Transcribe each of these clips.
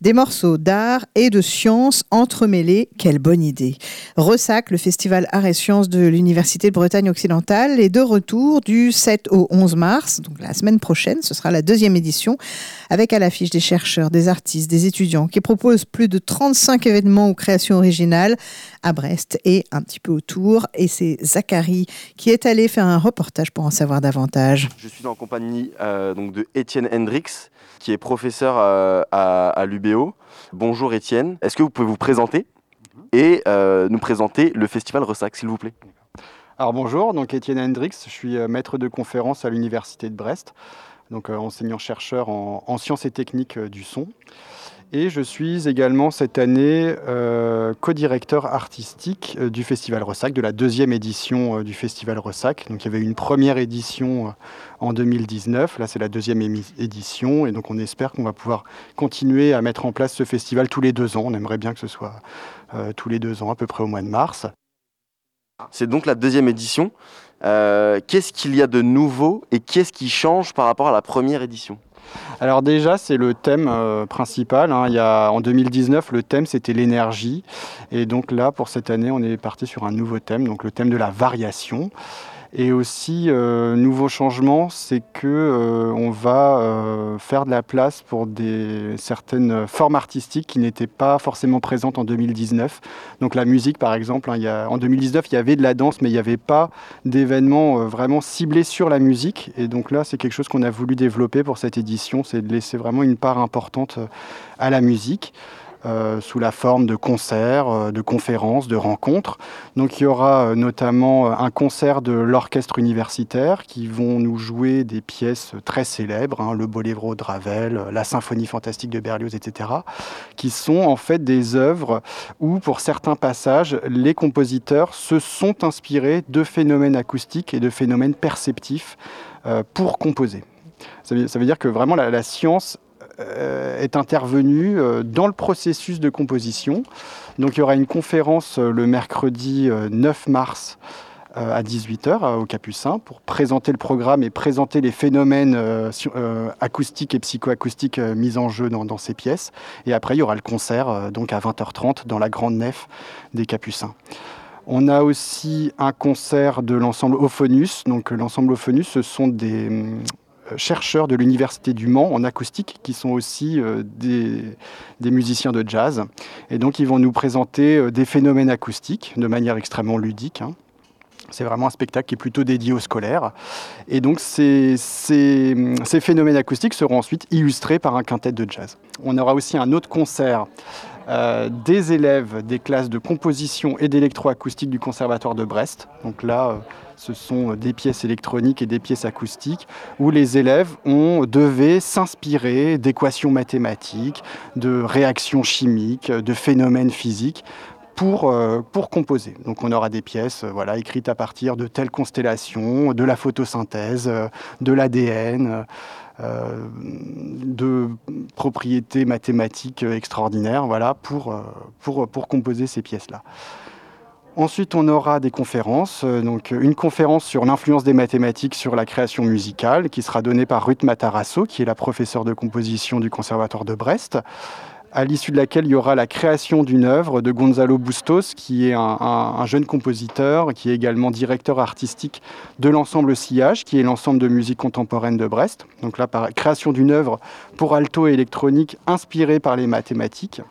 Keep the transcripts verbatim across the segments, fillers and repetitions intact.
Des morceaux d'art et de science entremêlés, quelle bonne idée. Ressac, le festival Arts et Sciences de l'Université de Bretagne occidentale, est de retour du sept au onze mars, donc la semaine prochaine, ce sera la deuxième édition, avec à l'affiche des chercheurs, des artistes, des étudiants qui proposent plus de trente-cinq événements ou créations originales à Brest et un petit peu autour. Et c'est Zachary qui est allé faire un reportage pour en savoir davantage. Je suis en compagnie euh, donc de Étienne Hendrix, qui est professeur euh, à, à l'U B O. Bonjour Étienne, est-ce que vous pouvez vous présenter et euh, nous présenter le festival Ressac, s'il vous plaît? Alors bonjour, donc Étienne Hendrix, je suis maître de conférence à l'Université de Brest, donc euh, enseignant-chercheur en, en sciences et techniques euh, du son. Et je suis également cette année euh, co-directeur artistique euh, du Festival Ressac, de la deuxième édition euh, du Festival Ressac. Donc il y avait une première édition euh, en deux mille dix-neuf, là c'est la deuxième émi- édition, et donc on espère qu'on va pouvoir continuer à mettre en place ce festival tous les deux ans. On aimerait bien que ce soit euh, tous les deux ans, à peu près au mois de mars. C'est donc la deuxième édition. Euh, qu'est-ce qu'il y a de nouveau et qu'est-ce qui change par rapport à la première édition ? Alors déjà, c'est le thème euh, principal. Hein. Il y a, en deux mille dix-neuf, le thème, c'était l'énergie. Et donc là, pour cette année, on est parti sur un nouveau thème, donc le thème de la variation. Et aussi, euh, nouveau changement, c'est que euh, on va euh, faire de la place pour des, certaines formes artistiques qui n'étaient pas forcément présentes en deux mille dix-neuf. Donc la musique, par exemple, hein, il y a, en deux mille dix-neuf, il y avait de la danse, mais il n'y avait pas d'événements euh, vraiment ciblés sur la musique. Et donc là, c'est quelque chose qu'on a voulu développer pour cette édition, c'est de laisser vraiment une part importante à la musique. Euh, sous la forme de concerts, euh, de conférences, de rencontres. Donc il y aura euh, notamment un concert de l'orchestre universitaire qui vont nous jouer des pièces très célèbres, hein, le Boléro de Ravel, la Symphonie fantastique de Berlioz, et cetera, qui sont en fait des œuvres où, pour certains passages, les compositeurs se sont inspirés de phénomènes acoustiques et de phénomènes perceptifs euh, pour composer. Ça veut, ça veut dire que vraiment la, la science est intervenu dans le processus de composition. Donc il y aura une conférence le mercredi neuf mars à dix-huit heures au Capucin pour présenter le programme et présenter les phénomènes acoustiques et psychoacoustiques mis en jeu dans, dans ces pièces. Et après, il y aura le concert donc à vingt heures trente dans la grande nef des Capucins. On a aussi un concert de l'ensemble Ophonus. Donc l'ensemble Ophonus, ce sont des chercheurs de l'Université du Mans en acoustique qui sont aussi euh, des, des musiciens de jazz. Et donc ils vont nous présenter euh, des phénomènes acoustiques de manière extrêmement ludique. Hein. C'est vraiment un spectacle qui est plutôt dédié aux scolaires. Et donc ces, ces, ces phénomènes acoustiques seront ensuite illustrés par un quintet de jazz. On aura aussi un autre concert Euh, des élèves des classes de composition et d'électroacoustique du Conservatoire de Brest. Donc là, euh, ce sont des pièces électroniques et des pièces acoustiques où les élèves ont, devaient s'inspirer d'équations mathématiques, de réactions chimiques, de phénomènes physiques pour, euh, pour composer. Donc on aura des pièces euh, voilà, écrites à partir de telles constellations, de la photosynthèse, euh, de l'A D N, euh, de propriétés mathématiques extraordinaires, voilà, pour, pour, pour composer ces pièces-là. Ensuite, on aura des conférences. Donc, une conférence sur l'influence des mathématiques sur la création musicale, qui sera donnée par Ruth Matarazzo, qui est la professeure de composition du Conservatoire de Brest, à l'issue de laquelle il y aura la création d'une œuvre de Gonzalo Bustos, qui est un, un, un jeune compositeur, qui est également directeur artistique de l'ensemble Sillage, qui est l'ensemble de musique contemporaine de Brest. Donc là, par création d'une œuvre pour alto et électronique inspirée par les mathématiques.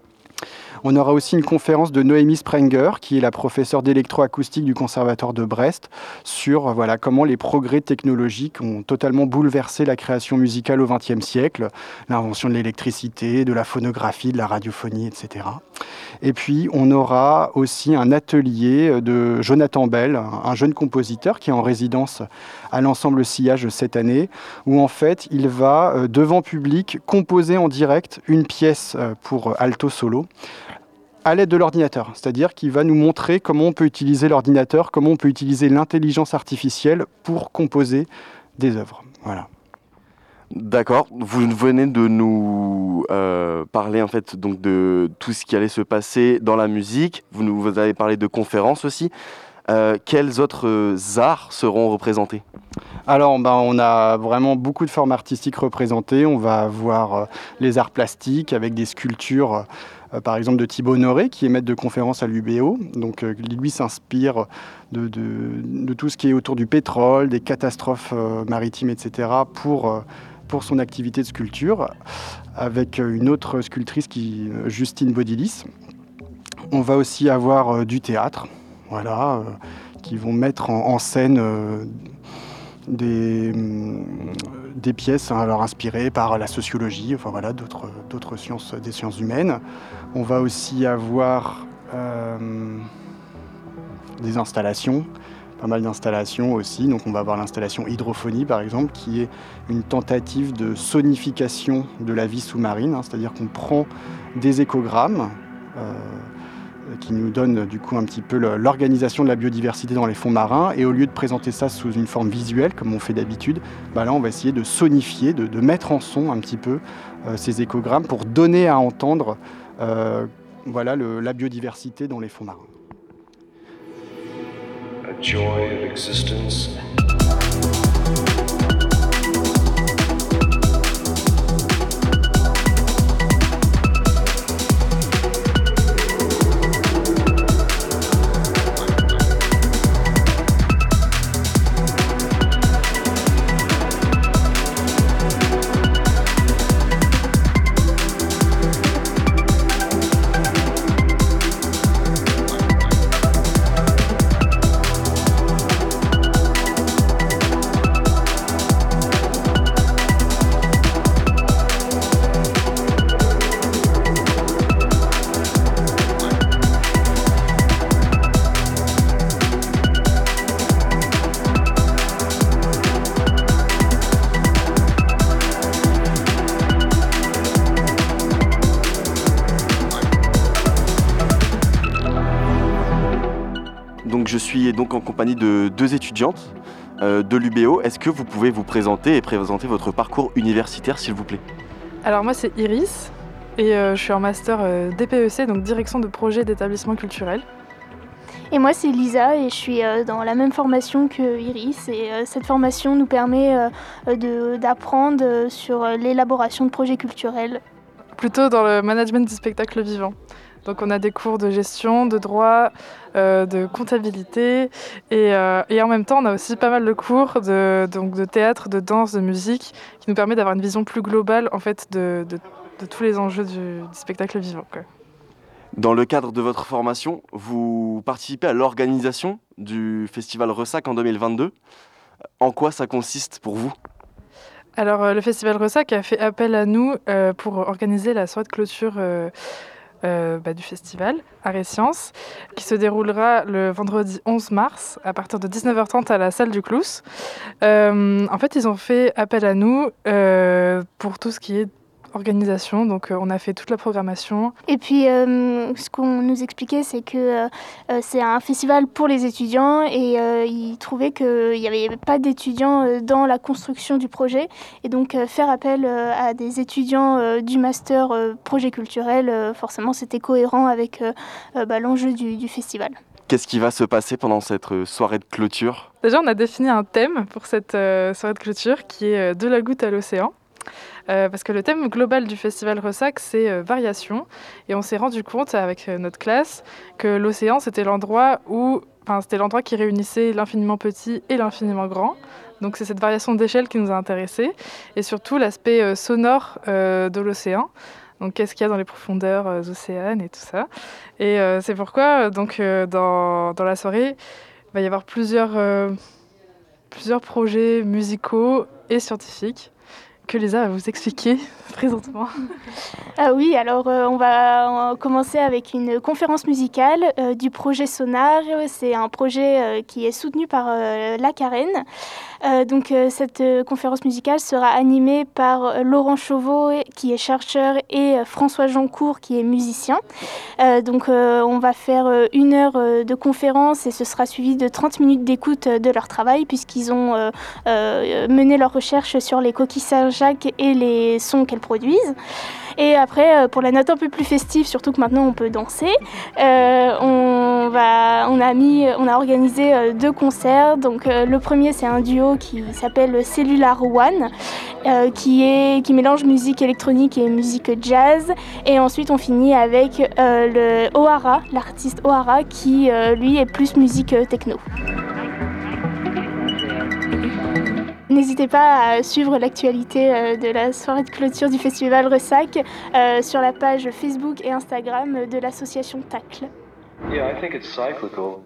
On aura aussi une conférence de Noémie Sprenger, qui est la professeure d'électroacoustique du Conservatoire de Brest, sur voilà, comment les progrès technologiques ont totalement bouleversé la création musicale au vingtième siècle, l'invention de l'électricité, de la phonographie, de la radiophonie, et cetera. Et puis, on aura aussi un atelier de Jonathan Bell, un jeune compositeur qui est en résidence à l'ensemble Sillage cette année, où en fait, il va, devant public, composer en direct une pièce pour alto solo, à l'aide de l'ordinateur, c'est-à-dire qu'il va nous montrer comment on peut utiliser l'ordinateur, comment on peut utiliser l'intelligence artificielle pour composer des œuvres. Voilà. D'accord, vous venez de nous euh, parler en fait donc de tout ce qui allait se passer dans la musique, vous, nous, vous avez parlé de conférences aussi. Euh, quels autres euh, arts seront représentés ? Alors, ben, on a vraiment beaucoup de formes artistiques représentées. On va avoir euh, les arts plastiques avec des sculptures, euh, par exemple de Thibaut Honoré, qui est maître de conférence à l'U B O. Donc, euh, lui s'inspire de, de, de tout ce qui est autour du pétrole, des catastrophes euh, maritimes, et cetera, pour, euh, pour son activité de sculpture, avec une autre sculptrice, qui, Justine Bodilis. On va aussi avoir euh, du théâtre, voilà, euh, qui vont mettre en, en scène euh, des, des pièces hein, alors inspirées par la sociologie, enfin voilà, d'autres, d'autres sciences, des sciences humaines. On va aussi avoir euh, des installations, pas mal d'installations aussi. Donc on va avoir l'installation Hydrophonie par exemple, qui est une tentative de sonification de la vie sous-marine, hein, c'est-à-dire qu'on prend des échogrammes euh, qui nous donne du coup un petit peu l'organisation de la biodiversité dans les fonds marins, et au lieu de présenter ça sous une forme visuelle comme on fait d'habitude, bah là on va essayer de sonifier, de, de mettre en son un petit peu euh, ces échogrammes pour donner à entendre euh, voilà, le, la biodiversité dans les fonds marins. A joy of existence. Donc je suis donc en compagnie de deux étudiantes euh, de l'U B O. Est-ce que vous pouvez vous présenter et présenter votre parcours universitaire, s'il vous plaît ? Alors moi c'est Iris et euh, je suis en master euh, D P E C, donc direction de projet d'établissement culturel. Et moi c'est Lisa et je suis euh, dans la même formation que Iris, et euh, cette formation nous permet euh, de, d'apprendre euh, sur l'élaboration de projets culturels. Plutôt dans le management du spectacle vivant. Donc on a des cours de gestion, de droit, euh, de comptabilité et, euh, et en même temps on a aussi pas mal de cours de, donc de théâtre, de danse, de musique qui nous permet d'avoir une vision plus globale en fait, de, de, de tous les enjeux du, du spectacle vivant, quoi. Dans le cadre de votre formation, vous participez à l'organisation du Festival Ressac en deux mille vingt-deux. En quoi ça consiste pour vous ? Alors euh, le Festival Ressac a fait appel à nous euh, pour organiser la soirée de clôture euh, Euh, bah, du festival Art et Sciences, qui se déroulera le vendredi onze mars à partir de dix-neuf heures trente à la salle du Clous. Euh, en fait, ils ont fait appel à nous euh, pour tout ce qui est organisation, donc euh, on a fait toute la programmation. Et puis euh, ce qu'on nous expliquait, c'est que euh, c'est un festival pour les étudiants, et euh, ils trouvaient qu'il n'y avait pas d'étudiants euh, dans la construction du projet, et donc euh, faire appel euh, à des étudiants euh, du master euh, projet culturel, euh, forcément c'était cohérent avec euh, euh, bah, l'enjeu du, du festival. Qu'est-ce qui va se passer pendant cette soirée de clôture ? Déjà, on a défini un thème pour cette euh, soirée de clôture qui est euh, de la goutte à l'océan. Euh, parce que le thème global du Festival Ressac, c'est euh, variation. Et on s'est rendu compte avec euh, notre classe que l'océan, c'était l'endroit où, enfin, c'était l'endroit qui réunissait l'infiniment petit et l'infiniment grand. Donc c'est cette variation d'échelle qui nous a intéressés. Et surtout l'aspect euh, sonore euh, de l'océan. Donc qu'est-ce qu'il y a dans les profondeurs euh, océanes et tout ça. Et euh, c'est pourquoi, donc, euh, dans, dans la soirée, il va y avoir plusieurs, euh, plusieurs projets musicaux et scientifiques que Lisa va vous expliquer présentement. Ah oui, alors euh, on va commencer avec une conférence musicale euh, du projet Sonar. C'est un projet euh, qui est soutenu par euh, la Carène. Euh, donc euh, cette euh, conférence musicale sera animée par euh, Laurent Chauveau, qui est chercheur, et euh, François Joncourt, qui est musicien. Euh, donc euh, on va faire euh, une heure euh, de conférence, et ce sera suivi de trente minutes d'écoute euh, de leur travail, puisqu'ils ont euh, euh, mené leurs recherches sur les coquilles Saint-Jacques et les sons qu'elles produisent. Et après, euh, pour la note un peu plus festive, surtout que maintenant on peut danser, euh, on, va, on, a mis, on a organisé euh, deux concerts. Donc, euh, le premier, c'est un duo qui s'appelle Cellular One, euh, qui, est, qui mélange musique électronique et musique jazz. Et ensuite, on finit avec euh, le O'Hara, l'artiste O'Hara, qui euh, lui est plus musique euh, techno. N'hésitez pas à suivre l'actualité euh, de la soirée de clôture du festival Ressac euh, sur la page Facebook et Instagram de l'association Tacle. Yeah, I think it's cyclical.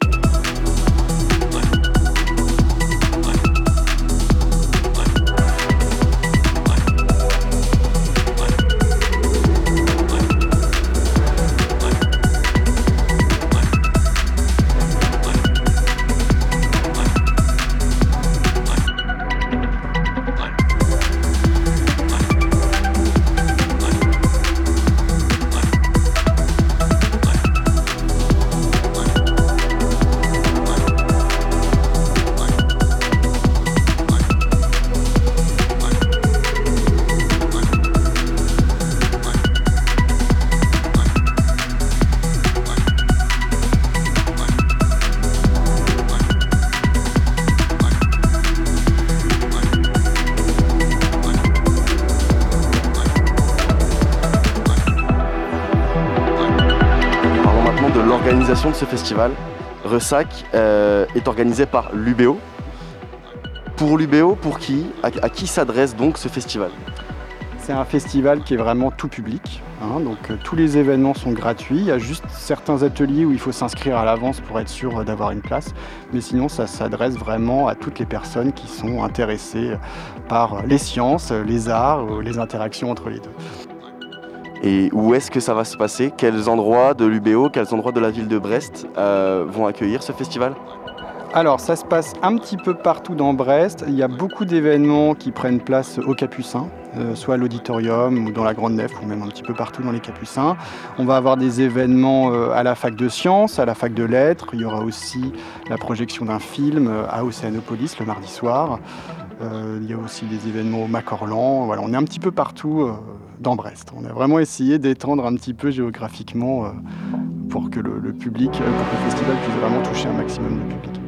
L'organisation de ce festival, Ressac, euh, est organisé par l'U B O. Pour l'U B O, pour qui, à, à qui s'adresse donc ce festival? C'est un festival qui est vraiment tout public, hein, donc euh, tous les événements sont gratuits. Il y a juste certains ateliers où il faut s'inscrire à l'avance pour être sûr d'avoir une place, mais sinon ça s'adresse vraiment à toutes les personnes qui sont intéressées par les sciences, les arts, les interactions entre les deux. Et où est-ce que ça va se passer? Quels endroits de l'U B O, quels endroits de la ville de Brest euh, vont accueillir ce festival? Alors, ça se passe un petit peu partout dans Brest. Il y a beaucoup d'événements qui prennent place au Capucin, euh, soit à l'auditorium ou dans la Grande Nef, ou même un petit peu partout dans les Capucins. On va avoir des événements euh, à la fac de sciences, à la fac de lettres. Il y aura aussi la projection d'un film euh, à Océanopolis le mardi soir. Euh, il y a aussi des événements au Macorlan. Voilà, on est un petit peu partout euh, dans Brest. On a vraiment essayé d'étendre un petit peu géographiquement euh, pour que le, le public, pour que le festival puisse vraiment toucher un maximum de public.